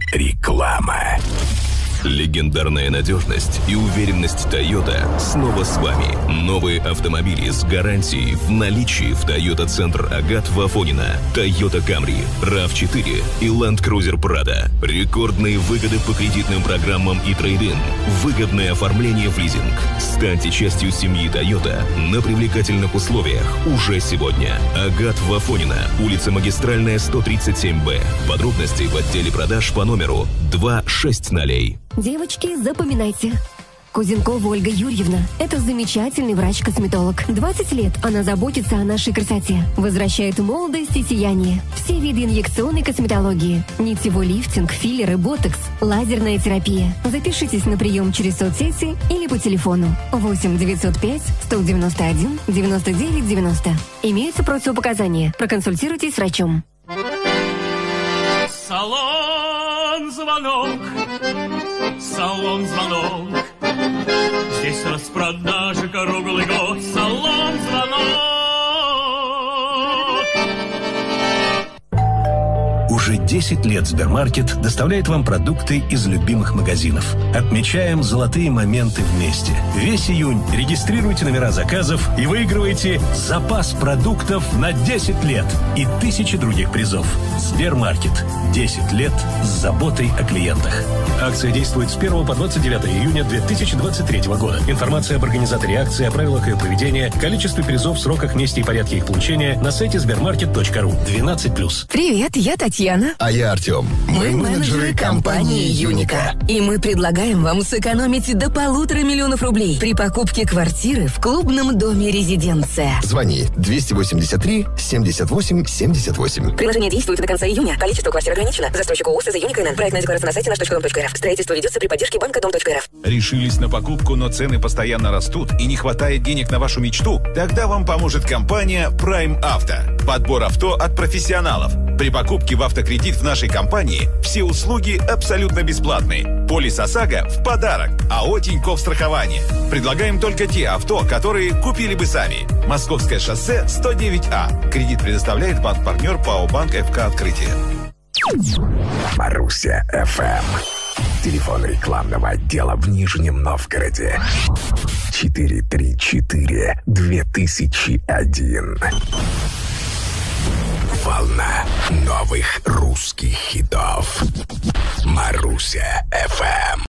Реклама. Легендарная надежность и уверенность Toyota снова с вами. Новые автомобили с гарантией в наличии в Toyota Центр Агат в Афонино, Toyota Camry, RAV4 и Land Cruiser Prado. Рекордные выгоды по кредитным программам и трейд-ин. Выгодное оформление в лизинг. Станьте частью семьи Toyota на привлекательных условиях уже сегодня. Агат в Афонино, улица Магистральная, 137Б. Подробности в отделе продаж по номеру 260. Девочки, запоминайте. Кузенкова Ольга Юрьевна – это замечательный врач-косметолог. 20 лет она заботится о нашей красоте, возвращает молодость и сияние. Все виды инъекционной косметологии, нитевой лифтинг, филлеры, ботокс, лазерная терапия. Запишитесь на прием через соцсети или по телефону 8 905 191 99 90. Имеются противопоказания. Проконсультируйтесь с врачом. Салон-звонок, салон-звонок. Здесь распродажи круглый год. Салон-звонок. Уже 10 лет Сбермаркет доставляет вам продукты из любимых магазинов. Отмечаем золотые моменты вместе. Весь июнь регистрируйте номера заказов и выигрывайте запас продуктов на 10 лет и тысячи других призов. Сбермаркет. 10 лет с заботой о клиентах. Акция действует с 1 по 29 июня 2023 года. Информация об организаторе акции, о правилах ее проведения, количестве призов, сроках, месте и порядке их получения на сайте sbermarket.ru. 12+. Привет, я Татьяна. А я Артем. Мы менеджеры компании «Юника». И мы предлагаем вам сэкономить до 1,5 миллиона рублей при покупке квартиры в клубном доме «Резиденция». Звони 283 78 78. Приложение действует до конца июня. Количество квартир ограничено. Застройщик ООО «СЗ Юника НН». Проектная декларация на сайте наш.дом.рф. Строительство ведется при поддержке банка Дом.рф. Решились на покупку, но цены постоянно растут и не хватает денег на вашу мечту? Тогда вам поможет компания Prime Auto. Подбор авто от профессионалов. При покупке в автокредит в нашей компании все услуги абсолютно бесплатные. Полис ОСАГО в подарок. АО Тинькофф страхование. Предлагаем только те авто, которые купили бы сами. Московское шоссе 109А. Кредит предоставляет банк-партнер ПАО Банк ФК Открытие. Маруся ФМ. Телефон рекламного отдела в Нижнем Новгороде. 434-2001. Волна новых русских хитов. Маруся ФМ.